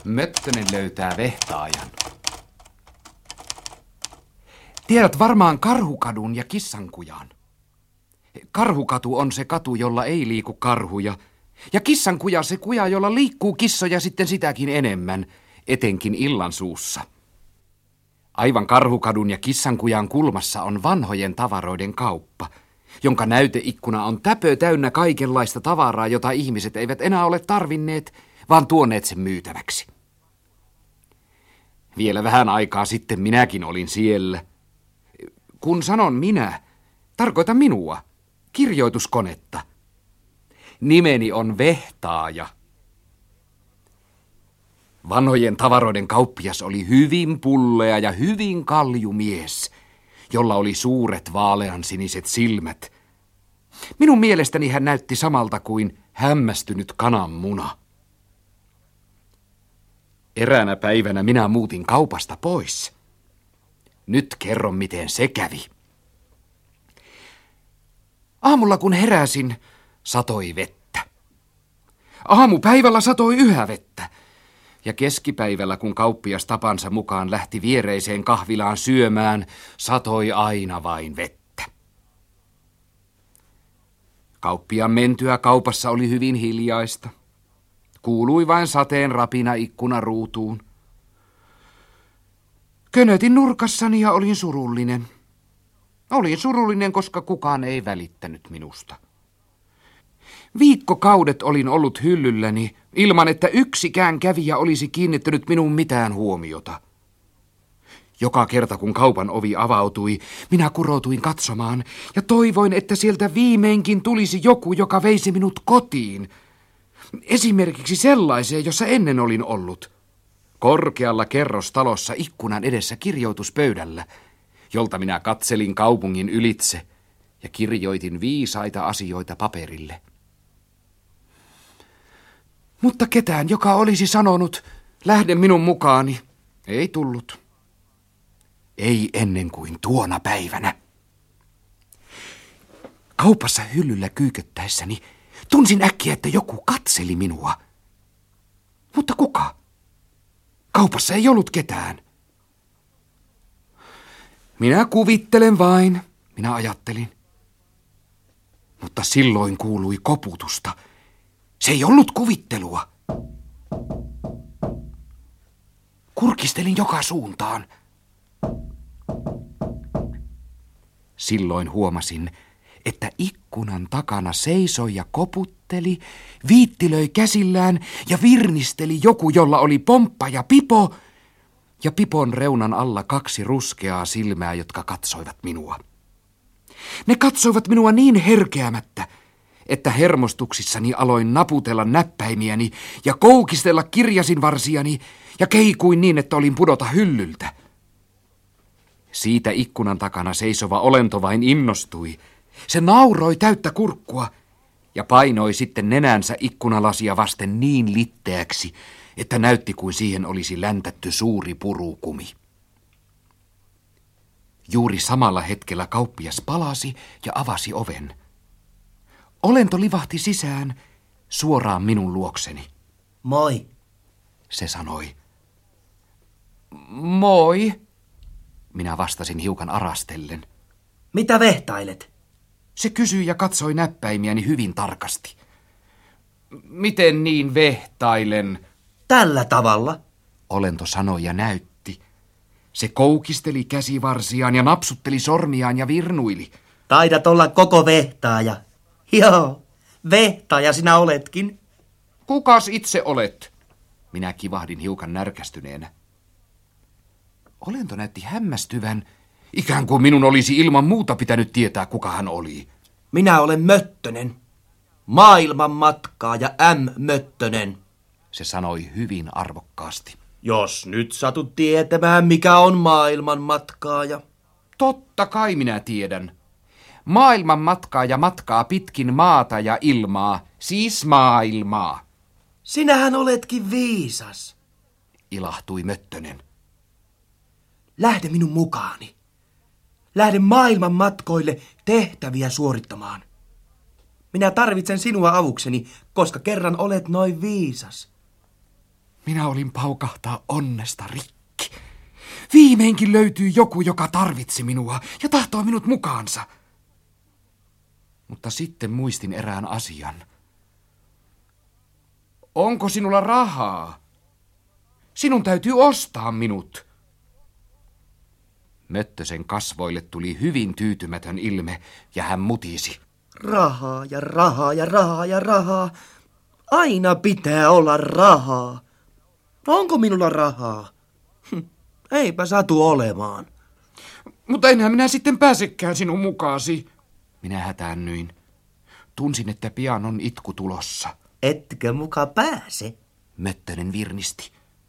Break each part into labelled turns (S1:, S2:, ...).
S1: Möttönen löytää vehtaajan. Tiedät varmaan Karhukadun ja Kissankujan. Karhukatu on se katu, jolla ei liiku karhuja. Ja Kissankuja se kuja, jolla liikkuu kissoja sitten sitäkin enemmän, etenkin illansuussa. Aivan Karhukadun ja Kissankujan kulmassa on vanhojen tavaroiden kauppa, jonka näyteikkuna on täpö täynnä kaikenlaista tavaraa, jota ihmiset eivät enää ole tarvinneet, vaan tuoneet sen myytäväksi. Vielä vähän aikaa sitten minäkin olin siellä. Kun sanon minä, tarkoitan minua, kirjoituskonetta. Nimeni on Vehtaaja. Vanhojen tavaroiden kauppias oli hyvin pullea ja hyvin kaljumies, jolla oli suuret vaaleansiniset silmät. Minun mielestäni hän näytti samalta kuin hämmästynyt kananmuna. Eräänä päivänä minä muutin kaupasta pois. Nyt kerron, miten se kävi. Aamulla kun heräsin, satoi vettä. Aamupäivällä satoi yhä vettä. Ja keskipäivällä, kun kauppias tapansa mukaan lähti viereiseen kahvilaan syömään, satoi aina vain vettä. Kauppiaan mentyä kaupassa oli hyvin hiljaista. Kuului vain sateen rapina ikkunaruutuun. Könötin nurkassani ja olin surullinen. Olin surullinen, koska kukaan ei välittänyt minusta. Viikkokaudet olin ollut hyllylläni, ilman että yksikään kävijä olisi kiinnittänyt minun mitään huomiota. Joka kerta, kun kaupan ovi avautui, minä kuroutuin katsomaan ja toivoin, että sieltä viimeinkin tulisi joku, joka veisi minut kotiin. Esimerkiksi sellaiseen, jossa ennen olin ollut. Korkealla kerrostalossa ikkunan edessä kirjoituspöydällä, jolta minä katselin kaupungin ylitse ja kirjoitin viisaita asioita paperille. Mutta ketään, joka olisi sanonut, lähde minun mukaani, ei tullut. Ei ennen kuin tuona päivänä. Kaupassa hyllyllä kyyköttäessäni tunsin äkkiä, että joku katseli minua. Mutta kuka? Kaupassa ei ollut ketään. Minä kuvittelen vain, minä ajattelin. Mutta silloin kuului koputusta. Se ei ollut kuvittelua. Kurkistelin joka suuntaan. Silloin huomasin, että ikkunan takana seisoi ja koputteli, viittilöi käsillään ja virnisteli joku, jolla oli pomppa ja pipo, ja pipon reunan alla 2 ruskeaa silmää, jotka katsoivat minua. Ne katsoivat minua niin herkeämättä, että hermostuksissani aloin naputella näppäimiäni ja koukistella kirjasinvarsiani ja keikuin niin, että olin pudota hyllyltä. Siitä ikkunan takana seisova olento vain innostui. Se nauroi täyttä kurkkua ja painoi sitten nenänsä ikkunalasia vasten niin litteäksi, että näytti kuin siihen olisi läntätty suuri purukumi. Juuri samalla hetkellä kauppias palasi ja avasi oven. Olento livahti sisään suoraan minun luokseni.
S2: Moi,
S1: se sanoi. Moi, minä vastasin hiukan arastellen.
S2: Mitä vehtailet?
S1: Se kysyi ja katsoi näppäimiäni hyvin tarkasti. Miten niin vehtailen?
S2: Tällä tavalla.
S1: Olento sanoi ja näytti. Se koukisteli käsivarsiaan ja napsutteli sormiaan ja virnuili.
S2: Taidat olla koko vehtaaja. Joo, vehtaaja sinä oletkin.
S1: Kukas itse olet? Minä kivahdin hiukan närkästyneenä. Olento näytti hämmästyvän, ikään kuin minun olisi ilman muuta pitänyt tietää, kuka hän oli.
S2: Minä olen Möttönen. Maailmanmatkaaja M. Möttönen.
S1: Se sanoi hyvin arvokkaasti.
S2: Jos nyt satut tietämään, mikä on maailmanmatkaaja.
S1: Totta kai minä tiedän. Maailmanmatkaaja matkaa pitkin maata ja ilmaa, siis maailmaa.
S2: Sinähän oletkin viisas,
S1: ilahtui Möttönen.
S2: Lähde minun mukaani. Lähde maailman matkoille tehtäviä suorittamaan. Minä tarvitsen sinua avukseni, koska kerran olet noin viisas.
S1: Minä olin paukahtaa onnesta rikki. Viimeinkin löytyi joku, joka tarvitsi minua ja tahtoi minut mukaansa. Mutta sitten muistin erään asian. Onko sinulla rahaa? Sinun täytyy ostaa minut. Möttösen kasvoille tuli hyvin tyytymätön ilme ja hän mutisi.
S2: Rahaa ja rahaa ja rahaa ja rahaa. Aina pitää olla rahaa. Onko minulla rahaa? Eipä satu olemaan.
S1: Mutta enhän minä sitten pääsekään sinun mukaasi. Minä hätäännyin. Tunsin, että pian on itku tulossa.
S2: Etkö muka pääse?
S1: Möttönen virnisti.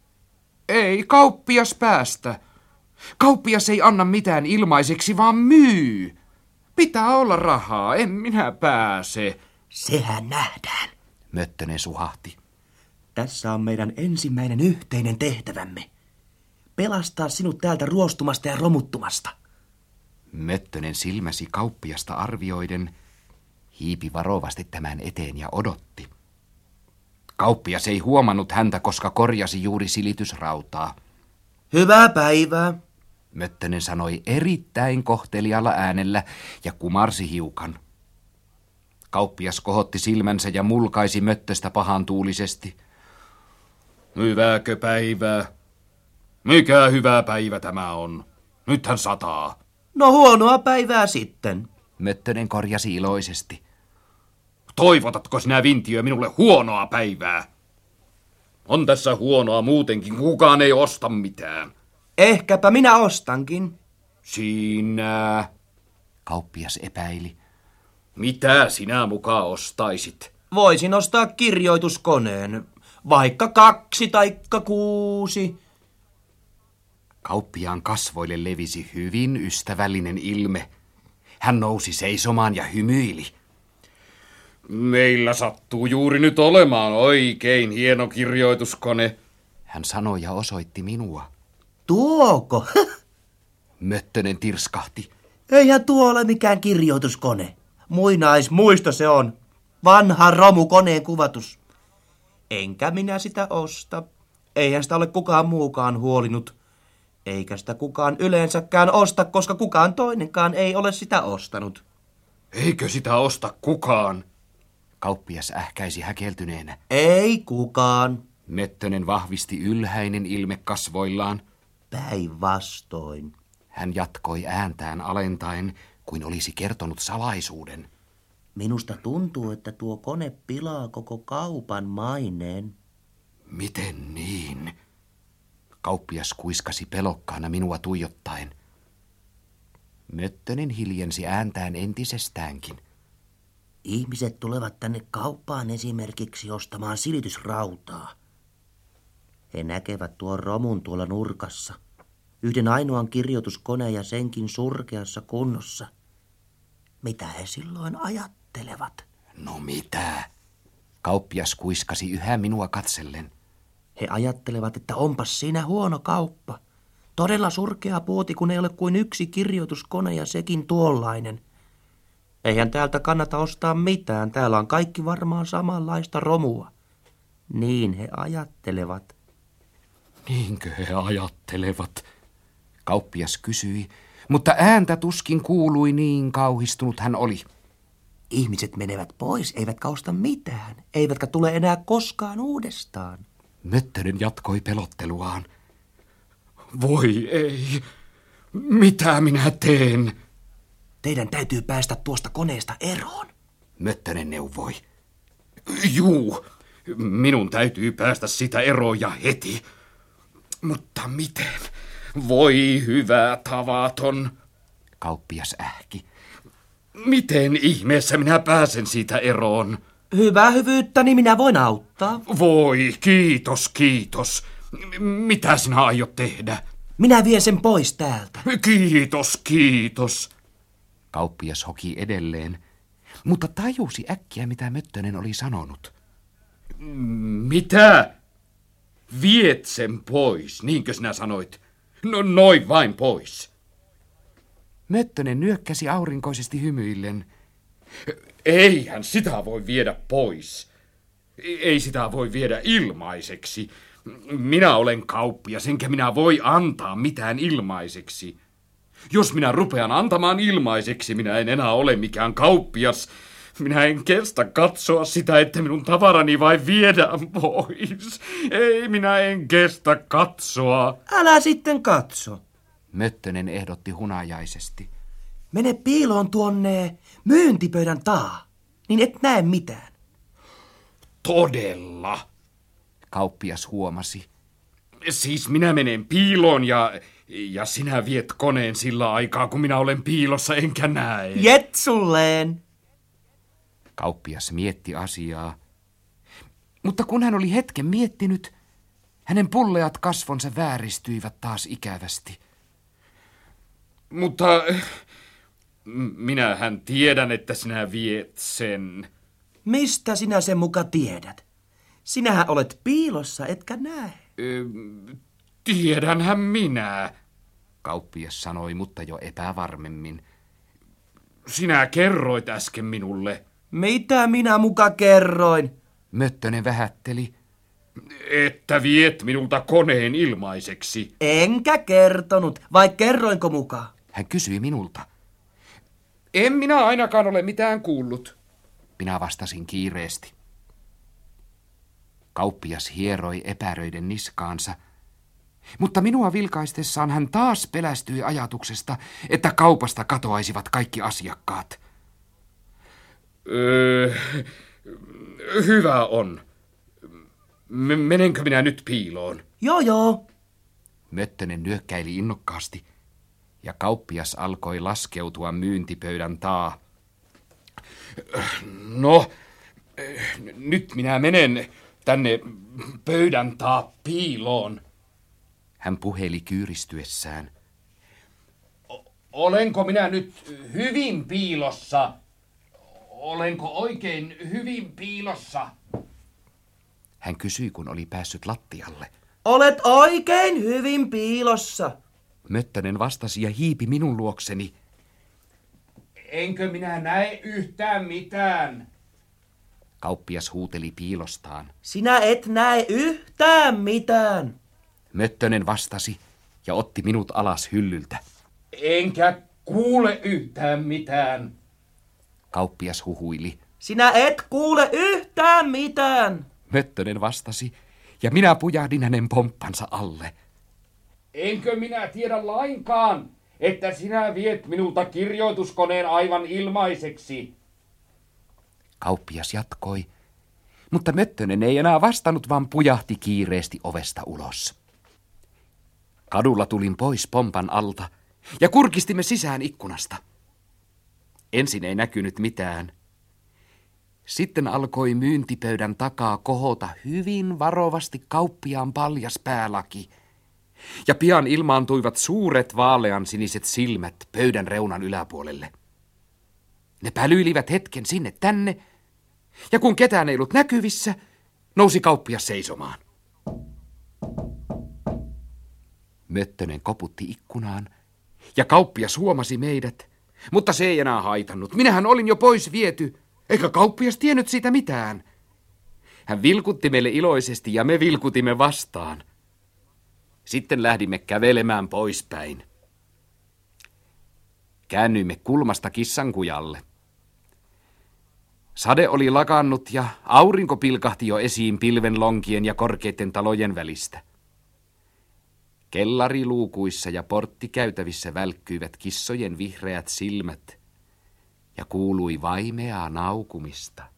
S1: Ei kauppias päästä. Kauppias ei anna mitään ilmaiseksi, vaan myy. Pitää olla rahaa, en minä pääse.
S2: Sehän nähdään.
S1: Möttönen suhahti.
S2: Tässä on meidän ensimmäinen yhteinen tehtävämme. Pelastaa sinut täältä ruostumasta ja romuttumasta.
S1: Möttönen silmäsi kauppiasta arvioiden, hiipi varovasti tämän eteen ja odotti. Kauppias ei huomannut häntä, koska korjasi juuri silitysrautaa.
S2: Hyvää päivää.
S1: Möttönen sanoi erittäin kohtelialla äänellä ja kumarsi hiukan. Kauppias kohotti silmänsä ja mulkaisi Möttöstä pahantuulisesti. Hyvääkö päivää? Mikä hyvä päivä tämä on? Nythän sataa.
S2: No huonoa päivää sitten.
S1: Möttönen korjasi iloisesti. Toivotatko sinä, Vintiö, minulle huonoa päivää? On tässä huonoa muutenkin, kukaan ei osta mitään.
S2: Ehkäpä minä ostankin.
S1: Sinä. Kauppias epäili. Mitä sinä muka ostaisit?
S2: Voisin ostaa kirjoituskoneen. Vaikka 2 taikka 6.
S1: Kauppiaan kasvoille levisi hyvin ystävällinen ilme. Hän nousi seisomaan ja hymyili. Meillä sattuu juuri nyt olemaan oikein hieno kirjoituskone. Hän sanoi ja osoitti minua.
S2: Tuoko?
S1: Möttönen tirskahti.
S2: Eihän tuo ole mikään kirjoituskone. Muinaismuisto se on. Vanha romukoneen kuvatus. Enkä minä sitä osta. Eihän sitä ole kukaan muukaan huolinut. Eikä sitä kukaan yleensäkään osta, koska kukaan toinenkaan ei ole sitä ostanut.
S1: Eikö sitä osta kukaan? Kauppias ähkäisi häkeltyneenä.
S2: Ei kukaan.
S1: Möttönen vahvisti ylhäinen ilme kasvoillaan.
S2: Päinvastoin.
S1: Hän jatkoi ääntään alentaen, kuin olisi kertonut salaisuuden.
S2: Minusta tuntuu, että tuo kone pilaa koko kaupan maineen.
S1: Miten niin? Kauppias kuiskasi pelokkaana minua tuijottaen. Möttönen hiljensi ääntään entisestäänkin.
S2: Ihmiset tulevat tänne kauppaan esimerkiksi ostamaan silitysrautaa. He näkevät tuon romun tuolla nurkassa. Yhden ainoan kirjoituskoneen ja senkin surkeassa kunnossa. Mitä he silloin ajattelevat?
S1: No mitä? Kauppias kuiskasi yhä minua katsellen.
S2: He ajattelevat, että onpas siinä huono kauppa. Todella surkea puoti, kun ei ole kuin yksi kirjoituskone ja sekin tuollainen. Eihän täältä kannata ostaa mitään. Täällä on kaikki varmaan samanlaista romua. Niin he ajattelevat.
S1: Niinkö he ajattelevat? Kauppias kysyi, mutta ääntä tuskin kuului, niin kauhistunut hän oli.
S2: Ihmiset menevät pois, eivätkä osta mitään, eivätkä tule enää koskaan uudestaan.
S1: Möttönen jatkoi pelotteluaan. Voi ei, mitä minä teen?
S2: Teidän täytyy päästä tuosta koneesta eroon.
S1: Möttönen neuvoi. Juu, minun täytyy päästä sitä eroon ja heti. Mutta miten? Voi hyvä tavaton. Kauppias ähki. Miten ihmeessä minä pääsen siitä eroon?
S2: Hyvää hyvyyttäni minä voin auttaa.
S1: Voi, kiitos, kiitos. Mitä sinä aiot tehdä?
S2: Minä vien sen pois täältä.
S1: Kiitos, kiitos. Kauppias hoki edelleen, mutta tajusi äkkiä, mitä Möttönen oli sanonut. Mitä? Viet sen pois, niinkö sinä sanoit? No noin vain pois. Möttönen nyökkäsi aurinkoisesti hymyillen. Eihän sitä voi viedä pois. Ei sitä voi viedä ilmaiseksi. Minä olen kauppias, enkä minä voi antaa mitään ilmaiseksi. Jos minä rupean antamaan ilmaiseksi, minä en enää ole mikään kauppias. Minä en kestä katsoa sitä, että minun tavarani vain viedään pois. Ei, minä en kestä katsoa.
S2: Älä sitten katso.
S1: Möttönen ehdotti hunajaisesti.
S2: Mene piiloon tuonne myyntipöydän taa, niin et näe mitään.
S1: Todella, kauppias huomasi. Siis minä menen piiloon ja sinä viet koneen sillä aikaa, kun minä olen piilossa enkä näe.
S2: Jetsulleen.
S1: Kauppias mietti asiaa. Mutta kun hän oli hetken miettinyt, hänen pulleat kasvonsa vääristyivät taas ikävästi. Mutta minähän tiedän, että sinä viet sen.
S2: Mistä sinä sen muka tiedät? Sinähän olet piilossa, etkä näe.
S1: Tiedänhän minä, kauppias sanoi, mutta jo epävarmemmin. Sinä kerroit äsken minulle.
S2: Mitä minä muka kerroin?
S1: Möttönen vähätteli. Että viet minulta koneen ilmaiseksi.
S2: Enkä kertonut, vai kerroinko muka?
S1: Hän kysyi minulta. En minä ainakaan ole mitään kuullut. Minä vastasin kiireesti. Kauppias hieroi epäröiden niskaansa, mutta minua vilkaistessaan hän taas pelästyi ajatuksesta, että kaupasta katoaisivat kaikki asiakkaat. Hyvä on. Menenkö minä nyt piiloon?
S2: Joo.
S1: Möttönen nyökkäili innokkaasti ja kauppias alkoi laskeutua myyntipöydän taa. No, nyt minä menen tänne pöydän taa piiloon. Hän puheli kyyristyessään. Olenko minä nyt hyvin piilossa? Olenko oikein hyvin piilossa? Hän kysyi, kun oli päässyt lattialle.
S2: Olet oikein hyvin piilossa.
S1: Möttönen vastasi ja hiipi minun luokseni. Enkö minä näe yhtään mitään? Kauppias huuteli piilostaan.
S2: Sinä et näe yhtään mitään.
S1: Möttönen vastasi ja otti minut alas hyllyltä. Enkä kuule yhtään mitään. Kauppias huhuili.
S2: Sinä et kuule yhtään mitään.
S1: Möttönen vastasi ja minä pujahdin hänen pomppansa alle. Enkö minä tiedä lainkaan, että sinä viet minulta kirjoituskoneen aivan ilmaiseksi? Kauppias jatkoi, mutta Möttönen ei enää vastannut, vaan pujahti kiireesti ovesta ulos. Kadulla tulin pois pompan alta ja kurkistimme sisään ikkunasta. Ensin ei näkynyt mitään. Sitten alkoi myyntipöydän takaa kohota hyvin varovasti kauppiaan paljas päälaki. Ja pian ilmaantuivat suuret vaaleansiniset silmät pöydän reunan yläpuolelle. Ne pälyilivät hetken sinne tänne, ja kun ketään ei ollut näkyvissä, nousi kauppias seisomaan. Möttönen koputti ikkunaan, ja kauppias huomasi meidät, mutta se ei enää haitannut. Minähän olin jo pois viety, eikä kauppias tiennyt siitä mitään. Hän vilkutti meille iloisesti, ja me vilkutimme vastaan. Sitten lähdimme kävelemään poispäin. Käännyimme kulmasta kissankujalle. Sade oli lakannut ja aurinko pilkahti jo esiin pilvenlonkien ja korkeiden talojen välistä. Kellariluukuissa ja porttikäytävissä välkkyivät kissojen vihreät silmät ja kuului vaimeaa naukumista.